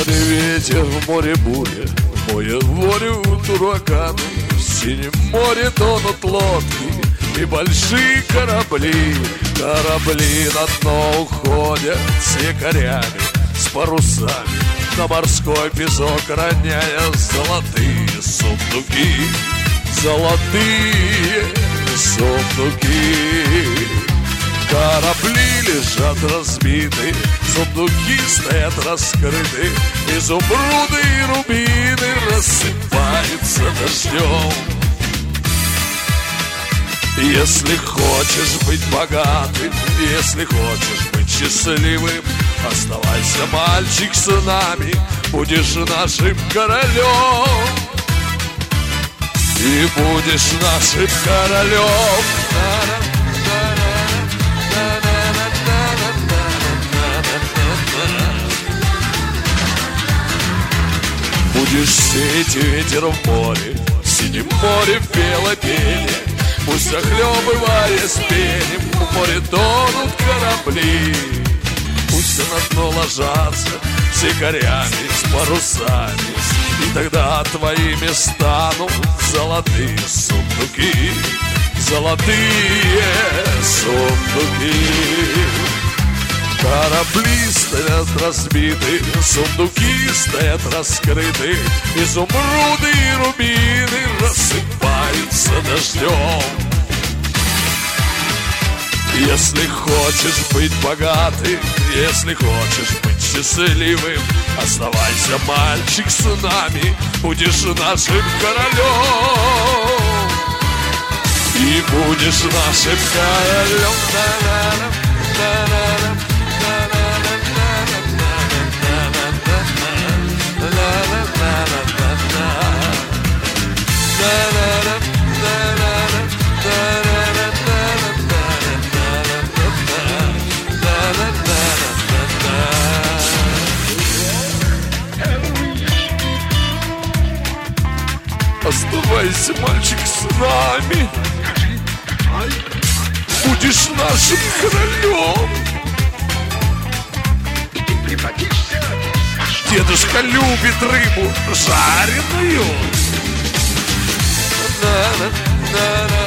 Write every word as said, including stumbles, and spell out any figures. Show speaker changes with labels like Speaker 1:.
Speaker 1: море ветер, в море буря, в море, в море ураганы. В синем море тонут лодки и большие корабли. Корабли на дно уходят с якорями, с парусами, на морской песок роняя золотые сундуки. Золотые сундуки. Корабли лежат разбиты, сундуки стоят раскрыты, изумруды и рубины рассыпаются дождем. Если хочешь быть богатым, если хочешь быть счастливым, оставайся, мальчик, с нами, будешь нашим королем. И будешь нашим королем. Будешь сеять ветер в море, в синем море пело пение. Пусть захлебываясь пенем, в море тонут корабли. Пусть на дно ложатся с якорями, с парусами, и тогда твоими станут золотые сундуки. Золотые сундуки. Корабли стоят разбиты, сундуки стоят раскрыты, изумруды и рубины рассыпаются дождем. Если хочешь быть богатым, если хочешь быть счастливым, оставайся, мальчик, с нами, будешь нашим королем. И будешь нашим королем. Оставайся, мальчик, с нами, будешь нашим королем.
Speaker 2: И ты превратишься.
Speaker 1: Дедушка любит рыбу жареную.